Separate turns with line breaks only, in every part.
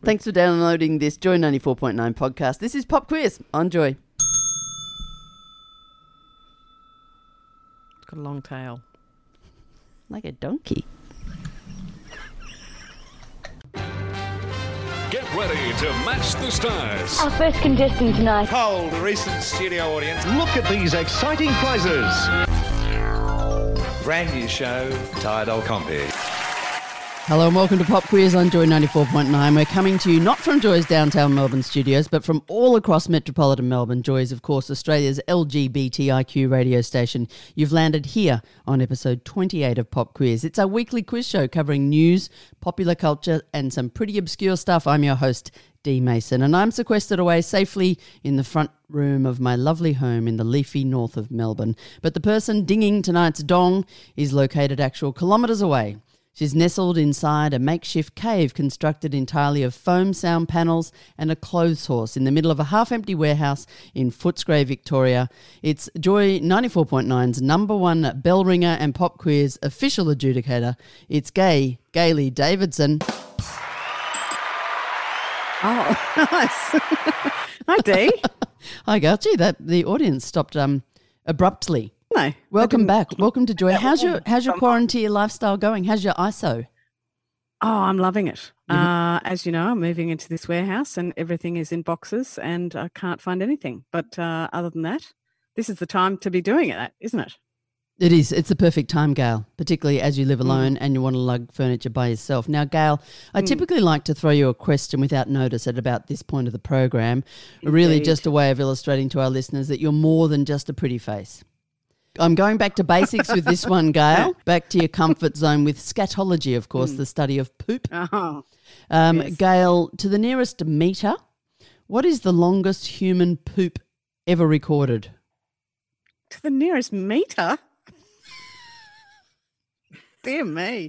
Thanks for downloading this Joy 94.9 podcast. This is Pop Quiz on Joy.
It's got a long tail.
Like a donkey.
Get ready to match the stars.
Our first contestant tonight.
Poll the recent studio audience.
Look at these exciting prizes.
Brand new show, Tired Old Compy.
Hello and welcome to Pop Quiz on Joy 94.9. We're coming to you not from Joy's downtown Melbourne studios, but from all across metropolitan Melbourne. Joy is, of course, Australia's LGBTIQ radio station. You've landed here on episode 28 of Pop Quiz. It's our weekly quiz show covering news, popular culture, and some pretty obscure stuff. I'm your host, Dee Mason, and I'm sequestered away safely in the front room of my lovely home in the leafy north of Melbourne. But the person dinging tonight's dong is located actual kilometres away. She's nestled inside a makeshift cave constructed entirely of foam sound panels and a clothes horse in the middle of a half-empty warehouse in Footscray, Victoria. It's Joy 94.9's number one bell ringer and Pop Quiz official adjudicator. It's Gailey Davidson.
Oh, nice. Hi, Dee.
Hi, Gail. Gee, the audience stopped abruptly.
No.
Welcome back. Welcome to Joy. How's your quarantine lifestyle going? How's your ISO?
Oh, I'm loving it. As you know, I'm moving into this warehouse and everything is in boxes and I can't find anything. But other than that, this is the time to be doing it, isn't it?
It is. It's the perfect time, Gail, particularly as you live alone and you want to lug furniture by yourself. Now, Gail, I typically like to throw you a question without notice at about this point of the program, really just a way of illustrating to our listeners that you're more than just a pretty face. I'm going back to basics with this one, Gail. Back to your comfort zone with scatology, of course, the study of poop.
Yes.
Gail, to the nearest metre, what is the longest human poop ever recorded?
To the nearest metre? Dear me.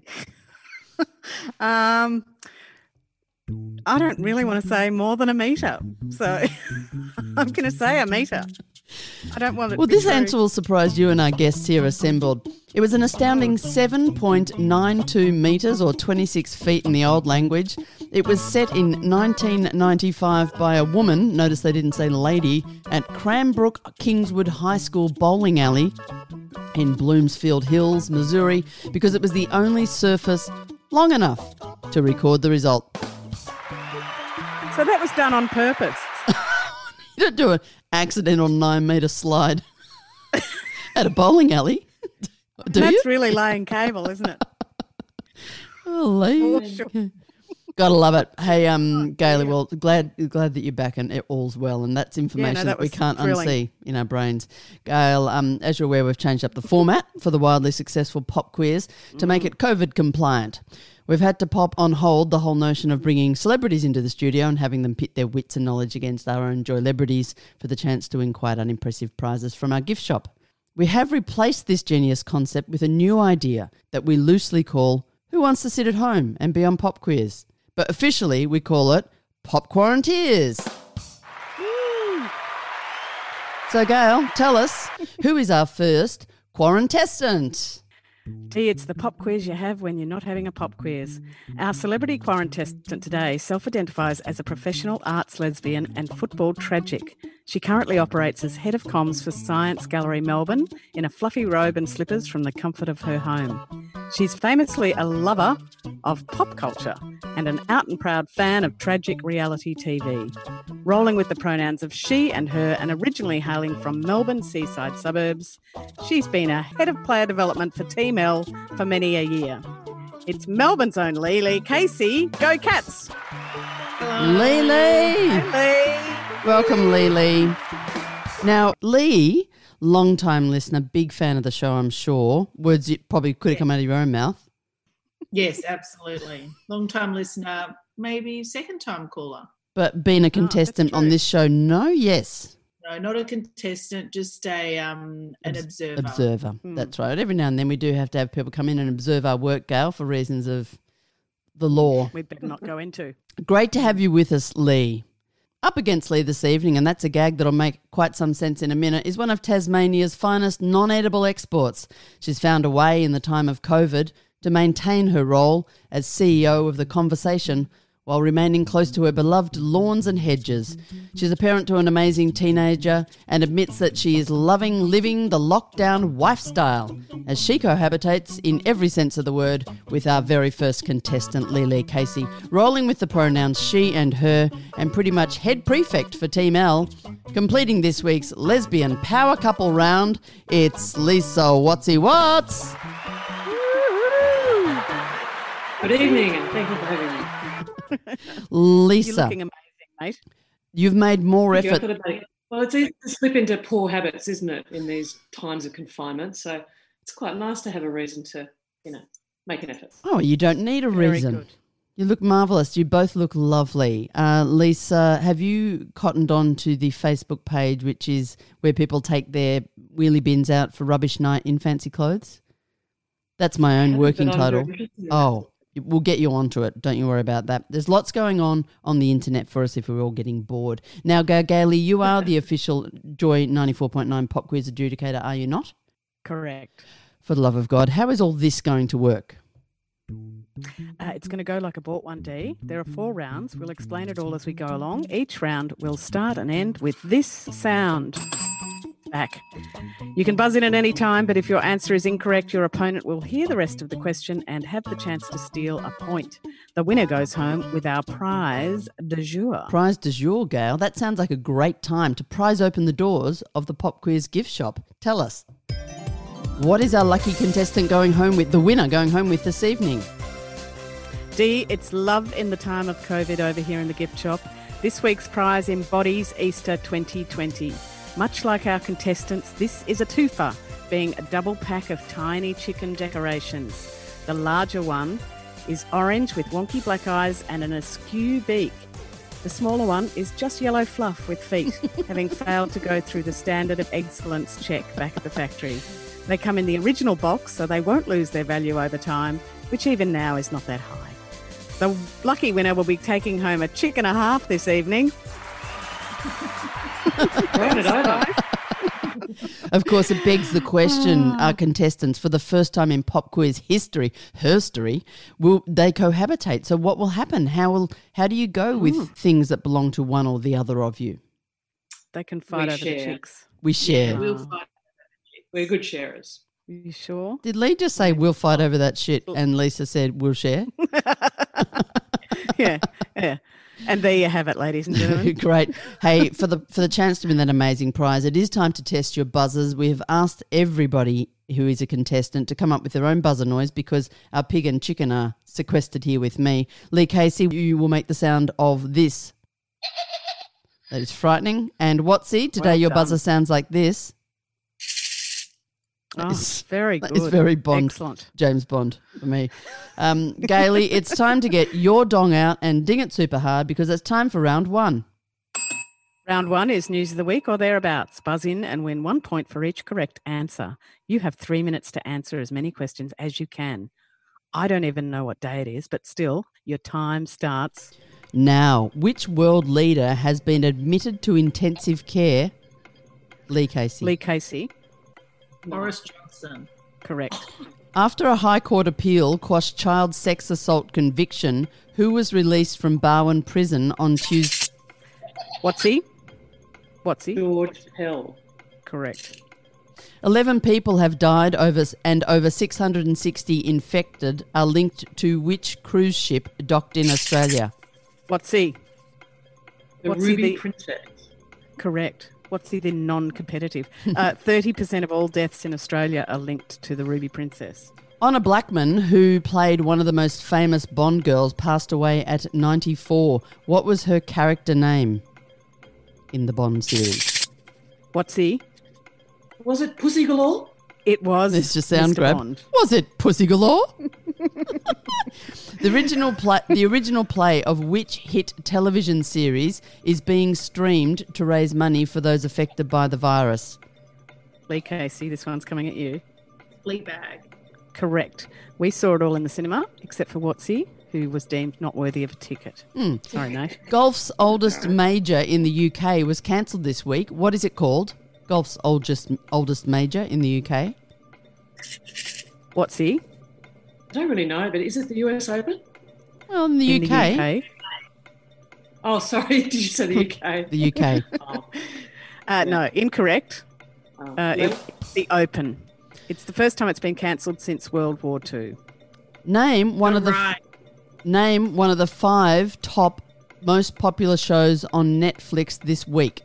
I don't really want to say more than a metre. So I'm going to say a metre. I don't want it
Well,
to be
this
true.
answer will surprise you and our guests here assembled. It was an astounding 7.92 metres or 26 feet in the old language. It was set in 1995 by a woman, notice they didn't say lady, at Cranbrook Kingswood High School bowling alley in Bloomsfield Hills, Missouri, because it was the only surface long enough to record the result.
So that was done on purpose.
You don't do an accidental 9-metre slide at a bowling alley, do you?
That's really laying cable, isn't it?
Oh,
Sure.
gotta love it. Hey, Gailey, well, glad that you're back and it all's well, and that's information that we
was
can't
thrilling.
unsee in our brains. Gail, as you're aware, we've changed up the format for the wildly successful Pop Quiz to make it COVID compliant. We've had to pop on hold the whole notion of bringing celebrities into the studio and having them pit their wits and knowledge against our own Joylebrities for the chance to win quite unimpressive prizes from our gift shop. We have replaced this genius concept with a new idea that we loosely call Who Wants to Sit at Home and Be on Pop Quiz? But officially we call it Pop Quaranteers. So Gail, tell us, who is our first quarantestant?
Dee, it's the pop quiz you have when you're not having a pop quiz. Our celebrity quarantestant today self-identifies as a professional arts lesbian and football tragic. She currently operates as head of comms for Science Gallery Melbourne in a fluffy robe and slippers from the comfort of her home. She's famously a lover of pop culture and an out and proud fan of tragic reality TV. Rolling with the pronouns of she and her and originally hailing from Melbourne seaside suburbs, she's been a head of player development for Team L for many a year. It's Melbourne's own Lily Casey. Go Cats!
Lily!
Lee.
Welcome, Lily. Now, Lee, long-time listener, big fan of the show, I'm sure. Words you probably could have come out of your own mouth.
Yes, absolutely. Long-time listener, maybe second-time caller.
But being a contestant on this show, no, yes.
No, not a contestant, just an observer.
Observer, that's right. Every now and then we do have to have people come in and observe our work, Gail, for reasons of the law.
We'd better not go into.
Great to have you with us, Lee. Up against Lee this evening, and that's a gag that'll make quite some sense in a minute, is one of Tasmania's finest non-edible exports. She's found a way in the time of COVID to maintain her role as CEO of The Conversation while remaining close to her beloved lawns and hedges. She's a parent to an amazing teenager and admits that she is loving living the lockdown wife style as she cohabitates in every sense of the word with our very first contestant, Lee Casey, rolling with the pronouns she and her and pretty much head prefect for Team L. Completing this week's lesbian power couple round, it's Lisa Watsy Watts.
Good evening and thank you for having me.
Lisa,
You're looking amazing, mate.
you've made more
Thank you.
effort.
Well, it's easy to slip into poor habits, isn't it, in these times of confinement? So it's quite nice to have a reason to, make an effort.
Oh, you don't need a
Very
reason.
good.
You look marvellous. You both look lovely. Lisa, have you cottoned on to the Facebook page, which is where people take their wheelie bins out for rubbish night in fancy clothes? That's my own working
But I'm
title.
very interested in that.
Oh, we'll get you onto it. Don't you worry about that. There's lots going on the internet for us if we're all getting bored. Now, Gailey, you are the official Joy 94.9 Pop Quiz adjudicator, are you not?
Correct.
For the love of God, how is all this going to work?
It's going to go like a bought 1D. There are 4 rounds. We'll explain it all as we go along. Each round will start and end with this sound. Back. You can buzz in at any time, but if your answer is incorrect, your opponent will hear the rest of the question and have the chance to steal a point. The winner goes home with our prize du jour.
Prize du jour, Gail. That sounds like a great time to prize open the doors of the Pop Quiz gift shop. Tell us, what is our lucky contestant going home with, the winner going home with this evening?
D, it's love in the time of COVID over here in the gift shop. This week's prize embodies Easter 2020. Much like our contestants, this is a twofer, being a double pack of tiny chicken decorations. The larger one is orange with wonky black eyes and an askew beak. The smaller one is just yellow fluff with feet, having failed to go through the standard of excellence check back at the factory. They come in the original box, so they won't lose their value over time, which even now is not that high. The lucky winner will be taking home a chicken and a half this evening.
Round it over.
Of course, it begs the question, our contestants, for the first time in Pop Quiz herstory, will they cohabitate? So what will happen? How do you go with things that belong to one or the other of you?
They can fight
We
over the
share.
chicks.
We share.
We'll fight. We're good sharers.
You sure?
Did Lee just say we'll fight over that shit and Lisa said we'll share?
Yeah. And there you have it, ladies and gentlemen.
Great. Hey, for the chance to win that amazing prize, it is time to test your buzzers. We have asked everybody who is a contestant to come up with their own buzzer noise because our pig and chicken are sequestered here with me. Lee Casey, you will make the sound of this. That is frightening. And Watsy, today
Well
your
done.
buzzer sounds like this.
Oh,
It's-
very good.
It's very Bond.
Excellent.
James Bond for me. Gailey, it's time to get your dong out and ding it super hard because it's time for round 1.
Round 1 is News of the Week or thereabouts. Buzz in and win 1 point for each correct answer. You have 3 minutes to answer as many questions as you can. I don't even know what day it is, but still, your time starts.
Now, which world leader has been admitted to intensive care? Lee Casey.
Lee Casey,
Boris Johnson.
correct.
After a High Court appeal quashed child sex assault conviction, who was released from Barwon Prison on Tuesday?
Watsy,
George Pell.
correct.
11 people have died and over 660 infected are linked to which cruise ship docked in Australia?
Watsy,
The
What's
Ruby
the-
Princess.
correct. Watsy, the non-competitive. 30% of all deaths in Australia are linked to the Ruby Princess.
Honor Blackman, who played one of the most famous Bond girls, passed away at 94. What was her character name in the Bond series?
Watsy,
Was it Pussy Galore?
it was
This just sound
Mr.
grab.
Bond.
Was it Pussy Galore? The original play of which hit television series is being streamed to raise money for those affected by the virus?
Lee Casey, this one's coming at you.
Fleabag.
Correct. We saw it all in the cinema, except for Watsy, who was deemed not worthy of a ticket. Sorry, Nate.
Golf's oldest major in the UK was cancelled this week. What is it called? Golf's oldest major in the UK?
Watsy,
I don't really know, but is it the US Open?
Well, in the UK.
Oh, sorry. Did you say the UK?
The UK.
Oh,
No, incorrect.
Lee?
It's the Open. It's the first time it's been cancelled since World War II.
Name one of the
Right.
name one of the 5 top most popular shows on Netflix this week.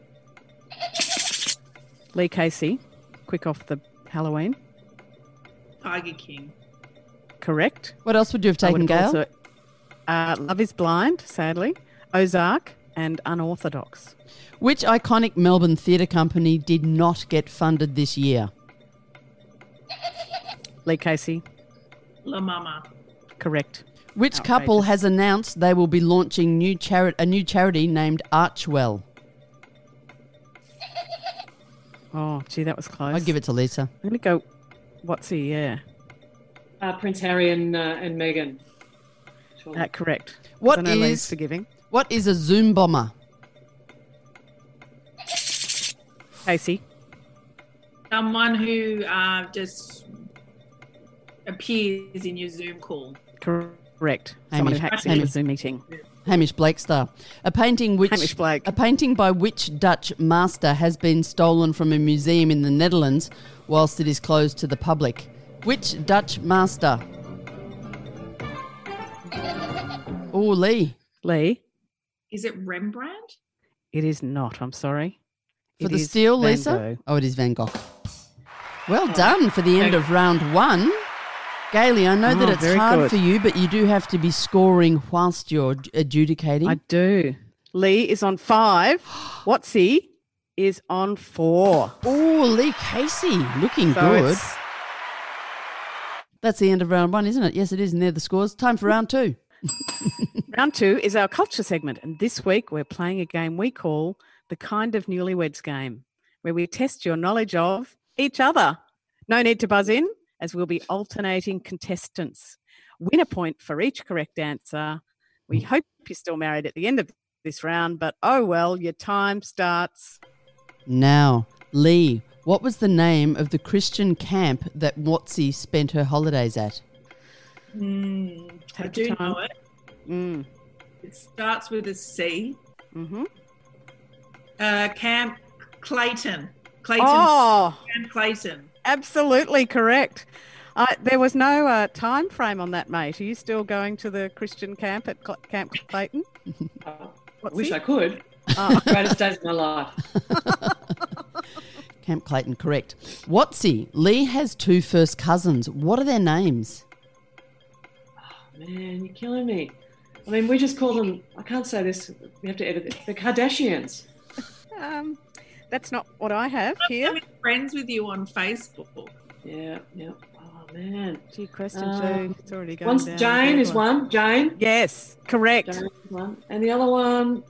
Lee Casey, quick off the Halloween.
Tiger King.
Correct.
What else would you have
I
taken,
would have
Gail?
also- Love is Blind, sadly. Ozark and Unorthodox.
Which iconic Melbourne theatre company did not get funded this year?
Lee Casey,
La Mama.
correct.
Which couple
Outrageous.
has announced they will be launching a new charity named Archwell?
Oh, gee, that was close.
I'll give it to Lisa.
I'm going to go, what's he? Yeah,
Prince Harry and Meghan. Sure.
correct.
What
I know Lee's
is
forgiving.
what is a Zoom bomber?
Casey,
Someone who just appears in your Zoom call.
correct. Someone who
Hamish.
hacks into a
Hamish.
Zoom meeting.
Hamish Blakestar. A painting
Hamish Blake.
A painting by which Dutch master has been stolen from a museum in the Netherlands whilst it is closed to the public? Which Dutch master? Oh, Lee.
Lee,
Is it Rembrandt?
it is not. I'm sorry.
For
It
the
is
steal,
Van
Lisa?
Gogh.
Oh, it is Van Gogh. Well done for the end of round 1. Gailey, I know that
Oh,
it's
very
hard
good.
for you, but you do have to be scoring whilst you're adjudicating.
I do. Lee is on 5. Watsy is on 4.
Oh, Lee Casey, looking
So
good.
it's-
That's the end of round 1, isn't it? Yes, it is, and they're the scores. Time for round 2.
Round 2 is our culture segment, and this week we're playing a game we call the Kind of Newlyweds Game, where we test your knowledge of each other. No need to buzz in, as we'll be alternating contestants. Win a point for each correct answer. We hope you're still married at the end of this round, but oh well, your time starts.
Now, Lee, what was the name of the Christian camp that Watsy spent her holidays at?
I
Take
do
your time.
know it.
Mm.
It starts with a C.
Mm-hmm.
Camp Clayton. Clayton.
Oh,
Camp Clayton.
absolutely correct. There was no time frame on that, mate. Are you still going to the Christian camp at Camp Clayton?
I
What's
wish
he?
I could.
Oh.
Greatest days of my life.
Camp Clayton, correct. Watsy, Lee has 2 first cousins. What are their names?
Man, you're killing me. I mean, we just call them, I can't say this, we have to edit it, the Kardashians.
That's not what I have here.
I'm friends with you on Facebook.
Yeah, yeah. Oh, man.
Gee, question two. It's already going
One's
down.
Jane
Bad
is one. Jane.
Yes, correct.
Jane is one. And the other one,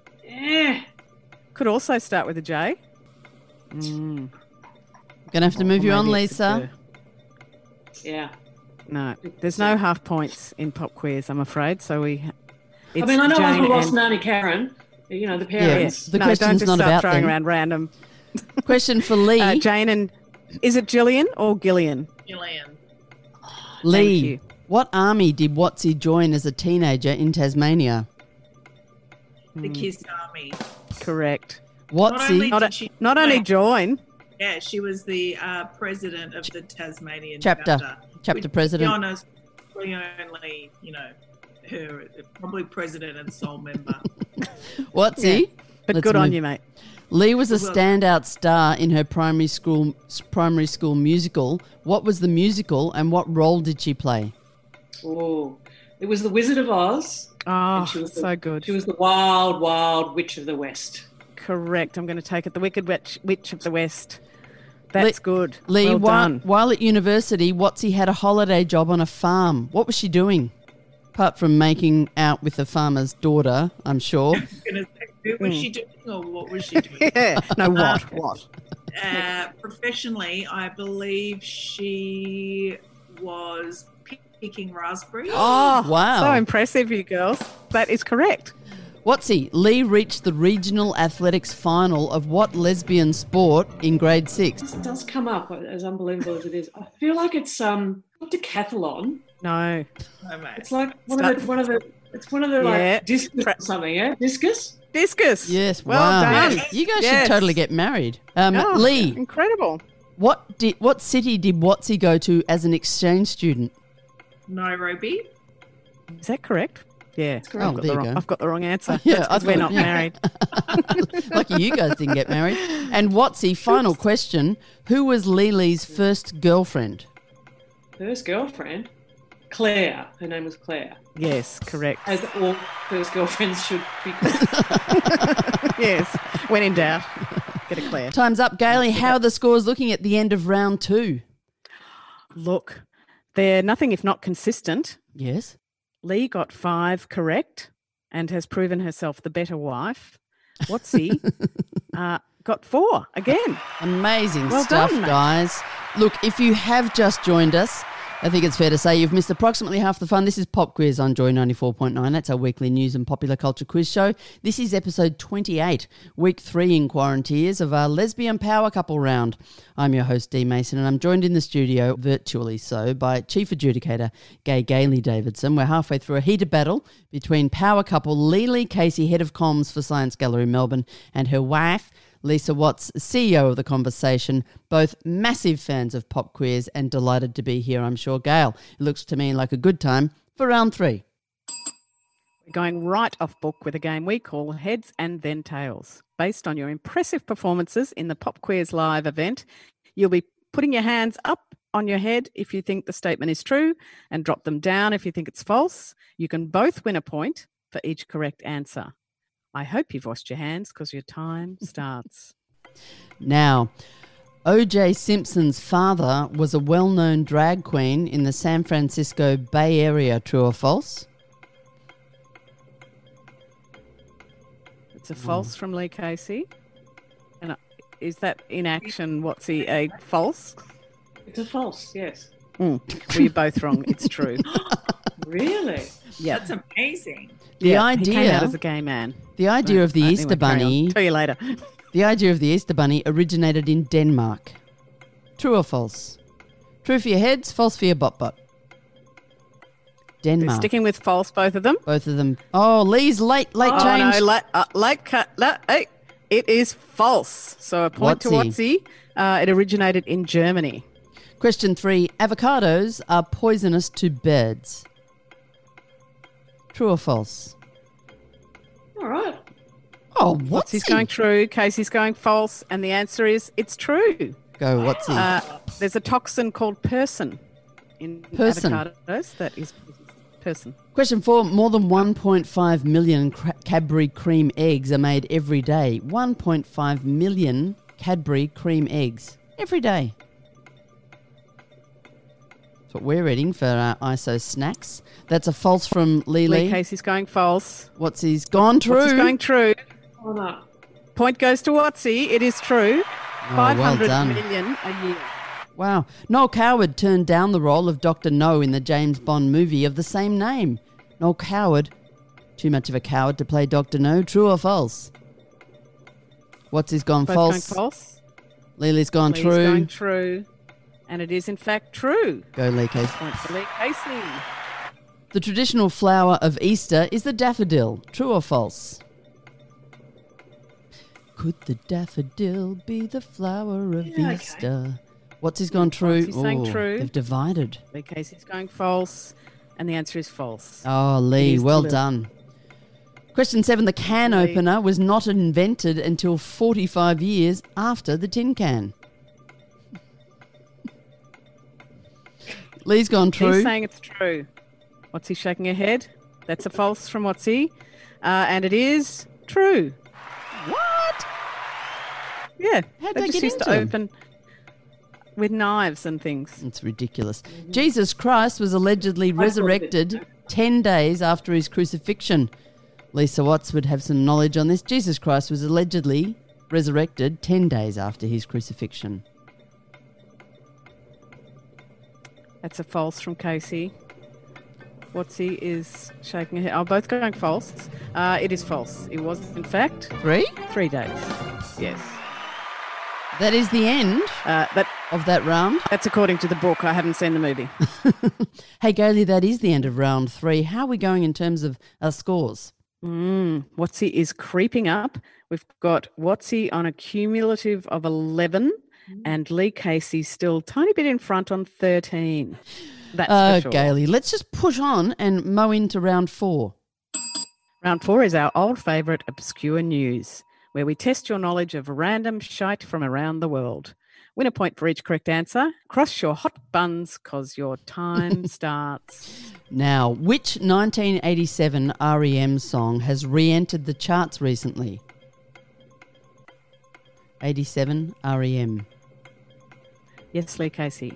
Could also start with a J. Mm.
Gonna have to move you
Or
on,
maybe it's a
Lisa.
J.
yeah.
No, there's no half points in pop quiz, I'm afraid. So I
I know
Jane
Uncle Ross
and-
and Auntie Karen, you know, the
Yeah,
parents.
the
no, don't
question's
just
not
start
about
throwing
them.
around random.
Question for Lee.
Jane and is it Gillian or Gillian?
Gillian.
Lee,
you.
what army did Watsy join as a teenager in Tasmania?
The Kiss Army.
Correct.
Watsy,
Not only join.
Yeah, she was the president of the Tasmanian
Chapter
Which,
president.
To be honest, we only, her probably president and sole member.
Watsy,
But
let's
good on
move.
you, mate.
Lee was a
Well-
standout star in her primary school musical. What was the musical and what role did she play?
Oh, it was the Wizard of Oz.
Oh,
And she was
so good.
She was the wild, wild witch of the West.
Correct. I'm going to take it. The Wicked Witch of the West. That's good.
Lee,
well done.
while at university, Watsy had a holiday job on a farm. What was she doing? Apart from making out with the farmer's daughter, I'm sure.
Who was she doing or what was she doing?
Yeah. No, what?
Professionally, I believe she was picking raspberries.
Oh,
Wow.
So impressive, you girls. That is correct.
Watsy, Lee reached the regional athletics final of what lesbian sport in grade 6?
This does come up, as unbelievable as it is. I feel like it's not decathlon.
No.
No, mate.
It's like one of the It's one of the discus or something, yeah? Discus?
Discus.
Yes,
Well
wow.
done.
You guys
Yes.
should totally get married.
Oh,
Lee,
Incredible.
what city did Watsy go to as an exchange student?
Nairobi.
Is that correct? Yeah.
Oh, there you go.
I've got the wrong answer.
Yeah,
That's
I
'cause we're
thought-
not
yeah.
married.
Lucky you guys didn't get married. And Watsy, final question. Who was Lily's first girlfriend?
First girlfriend? Claire. Her name was Claire.
Yes, correct.
As all first girlfriends should be called.
Yes. When in doubt, get a Claire.
Time's up. Gailey, how are the scores looking at the end of round 2?
Look, they're nothing if not consistent.
Yes.
Lee got 5 correct and has proven herself the better wife. Watsy got 4 again.
Amazing
Well
stuff,
done, mate.
guys. Look, if you have just joined us, I think it's fair to say you've missed approximately half the fun. This is Pop Quiz on Joy 94.9. That's our weekly news and popular culture quiz show. This is episode 28, week 3 in Quaranteers of our lesbian power couple round. I'm your host, Dee Mason, and I'm joined in the studio, virtually so, by Chief Adjudicator Gailey Davidson. We're halfway through a heated battle between power couple Lily Casey, head of comms for Science Gallery Melbourne, and her wife, Lisa Watts, CEO of The Conversation, both massive fans of Pop Quiz and delighted to be here, I'm sure. Gail, it looks to me like a good time for round 3.
We're going right off book with a game we call Heads and Then Tails. Based on your impressive performances in the Pop Quiz Live event, you'll be putting your hands up on your head if you think the statement is true and drop them down if you think it's false. You can both win a point for each correct answer. I hope you've washed your hands because your time starts.
Now, O.J. Simpson's father was a well-known drag queen in the San Francisco Bay Area. True or false?
It's a false from Lee Casey. And is that in action, Watsy, a false?
It's a false, yes.
Well, you're both wrong. It's true.
Really?
Yeah.
That's amazing.
The
He came
idea
out as a gay man.
The idea of the
Anyway,
Easter
carry on.
Bunny,
Tell you later.
the idea of the Easter Bunny originated in Denmark. True or false? True for your heads, false for your bot.
They're
Denmark.
sticking with false, both of them.
Both of them. Oh, Lee's late
Oh,
change.
no, late cut. Hey, it is false. So a point to
Watsy.
Watsy. It originated in Germany.
Question 3. Avocados are poisonous to birds. True or false?
All right.
Oh, what's
Watsy's going true. Casey's going false. And the answer is it's true.
Go, what's he?
There's a toxin called persin in
Persin.
avocados. That is persin.
Question 4. More than 1.5 million Cadbury cream eggs are made every day. 1.5 million Cadbury cream eggs every day. That's what we're eating for our ISO snacks. That's a false from
Lee
Lee.
Casey's going false.
What's he's gone true?
Watsy's going true.
Oh, no.
Point goes to Watsy. It is true.
Oh, well
500
done.
million a year.
Wow. Noel Coward turned down the role of Dr. No in the James Bond movie of the same name. Noel Coward, too much of a coward to play Dr. No. True or false? What's he's gone
Both
false?
going false.
Lily's gone
Lee's
true.
going true. And it is, in fact, true.
Go, Lee Casey.
Point for Lee Casey.
The traditional flower of Easter is the daffodil. True or false? Could the daffodil be the flower of
Yeah, okay.
Easter? What's he's gone true?
He's saying true.
They've divided.
Lee Casey's going false. And the answer is false.
Oh,
It
Lee,
is
well
the-
done. Question 7. The can
Lee.
opener was not invented until 45 years after the tin can. Lee's gone true.
He's saying it's true. Watsy shaking her head. That's a false from Watsy. And it is true.
What?
Yeah.
How'd
they
they
just
get
used to
into 'em?
open with knives and things.
It's ridiculous. Jesus Christ was allegedly
thought of it.
resurrected 10 days after his crucifixion. Lisa Watts would have some knowledge on this. Jesus Christ was allegedly resurrected 10 days after his crucifixion.
That's a false from Casey. Watsy is shaking her head. Oh, both going false. It is false. It was, in fact,
3?
3 days. Yes.
That is the end of that round.
That's according to the book. I haven't seen the movie.
Hey, Gailey, that is the end of round 3. How are we going in terms of our scores?
Watsy is creeping up. We've got Watsy on a cumulative of 11 and Lee Casey still a tiny bit in front on 13. That's for sure.
Gailey, let's just push on and mow into round 4.
Round 4 is our old favourite Obscure News, where we test your knowledge of random shite from around the world. Win a point for each correct answer. Cross your hot buns because your time starts.
Now, which 1987 REM song has re-entered the charts recently? 87 REM.
Yes, Lee Casey.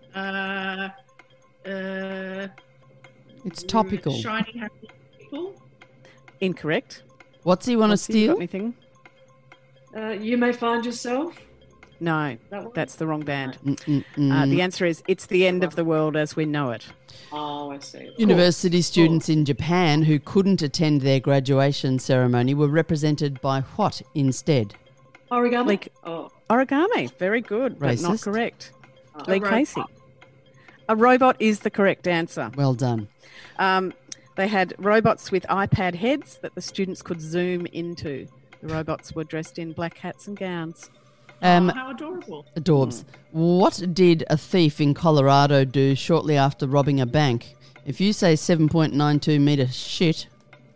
It's topical.
Shiny Happy People.
Incorrect.
What's he want to
Watsy, you got
steal?
anything?
You May Find Yourself.
No,
That one?
that's the wrong band. The answer is It's the End of the World as We Know It.
Oh, I see.
University students in Japan who couldn't attend their graduation ceremony were represented by what instead?
Origami.
Like-
Oh,
Origami, very good, but not
Racist.
correct.
A
Lee
robot.
Casey. A robot is the correct answer.
Well done.
They had robots with iPad heads that the students could zoom into. The robots were dressed in black hats and gowns.
How adorable.
Adorbs. What did a thief in Colorado do shortly after robbing a bank? If you say 7.92 metre shit,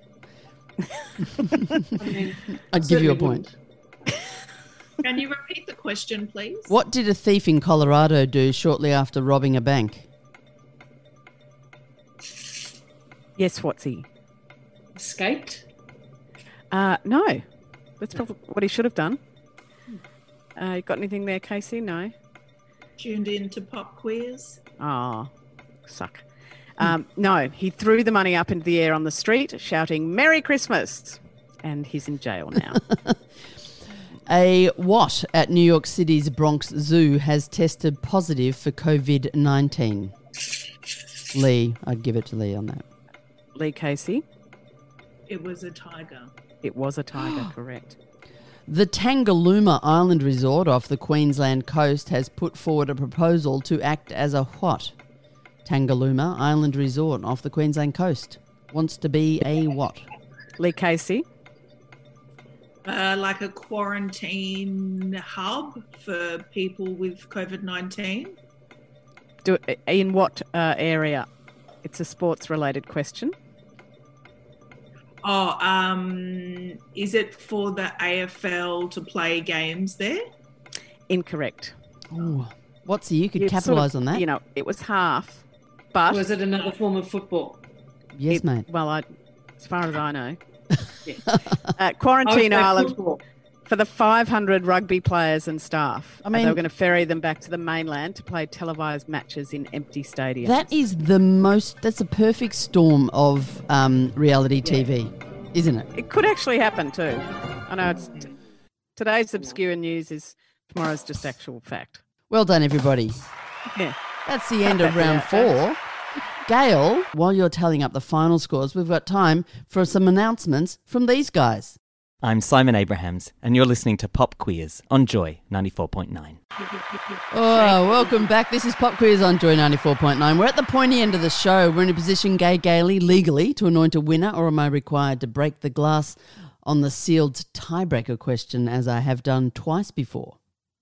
I'd give you a point.
Can you repeat the question, please?
What did a thief in Colorado do shortly after robbing a bank?
Yes, Watsy.
escaped.
No. That's probably what he should have done. You got anything there, Casey? No.
Tuned in to Pop Quiz.
Oh, suck. No, he threw the money up into the air on the street, shouting, "Merry Christmas!" And he's in jail now.
A what at New York City's Bronx Zoo has tested positive for COVID-19? Lee, I'd give it to Lee on that.
Lee Casey.
It was a tiger.
It was a tiger, correct.
The Tangalooma Island Resort off the Queensland coast has put forward a proposal to act as a what? Tangalooma Island Resort off the Queensland coast wants to be a what?
Lee Casey.
Like a quarantine hub for people with COVID-19.
In what area? It's a sports-related question.
Is it for the AFL to play games there?
Incorrect.
Ooh. What's you could
It's
capitalise
sort
on
of,
that?
You know, it was half, but
Was it another form of football?
Yes, mate.
Well, as far as I know,
I
Quarantine
would say
Island
football.
for the 500 rugby players and staff.
I mean-
they were going to ferry them back to the mainland to play televised matches in empty stadiums.
That is that's a perfect storm of reality TV, isn't it?
It could actually happen too. I know today's obscure news is tomorrow's just actual fact.
Well done, everybody.
Yeah.
That's the end of round 4. Gail, while you're tallying up the final scores, we've got time for some announcements from these guys.
I'm Simon Abrahams, and you're listening to Pop Quiz on Joy 94.9.
Oh, welcome back. This is Pop Quiz on Joy 94.9. We're at the pointy end of the show. We're in a position, Gailey, legally to anoint a winner, or am I required to break the glass on the sealed tiebreaker question as I have done twice before?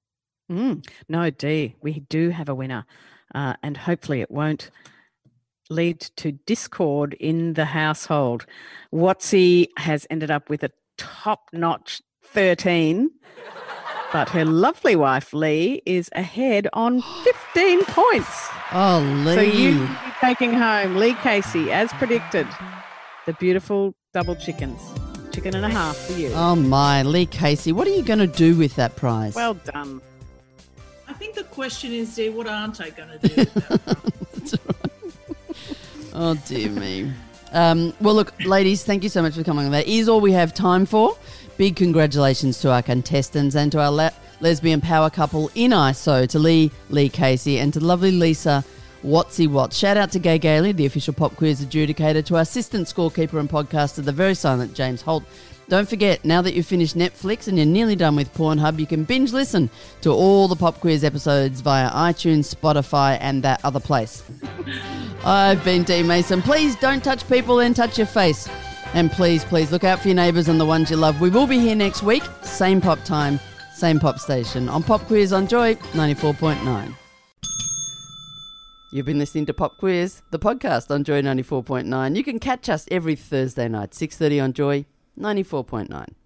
No, D. We do have a winner, and hopefully it won't lead to discord in the household. Watsy has ended up with a top-notch 13, but her lovely wife, Lee, is ahead on 15 points.
Oh, Lee.
So you will be taking home, Lee Casey, as predicted, the beautiful double chickens. Chicken and a half for you.
Oh, my. Lee Casey, what are you going to do with that prize?
Well done.
I think the question is, Dee, what aren't I going to do with that?
Oh, dear me. Well, look, ladies, thank you so much for coming on. That is all we have time for. Big congratulations to our contestants and to our lesbian power couple in ISO, to Lee Casey, and to lovely Lisa Watsy Watts. Shout out to Gay Gailey, the official Pop Quiz adjudicator, to our assistant scorekeeper and podcaster, the very silent James Holt, Don't forget, now that you've finished Netflix and you're nearly done with Pornhub, you can binge listen to all the Pop Quiz episodes via iTunes, Spotify, and that other place. I've been Dee Mason. Please don't touch people, then touch your face. And please, please look out for your neighbours and the ones you love. We will be here next week, same pop time, same pop station, on Pop Quiz on Joy 94.9. You've been listening to Pop Quiz, the podcast on Joy 94.9. You can catch us every Thursday night, 6:30 on Joy 94.9.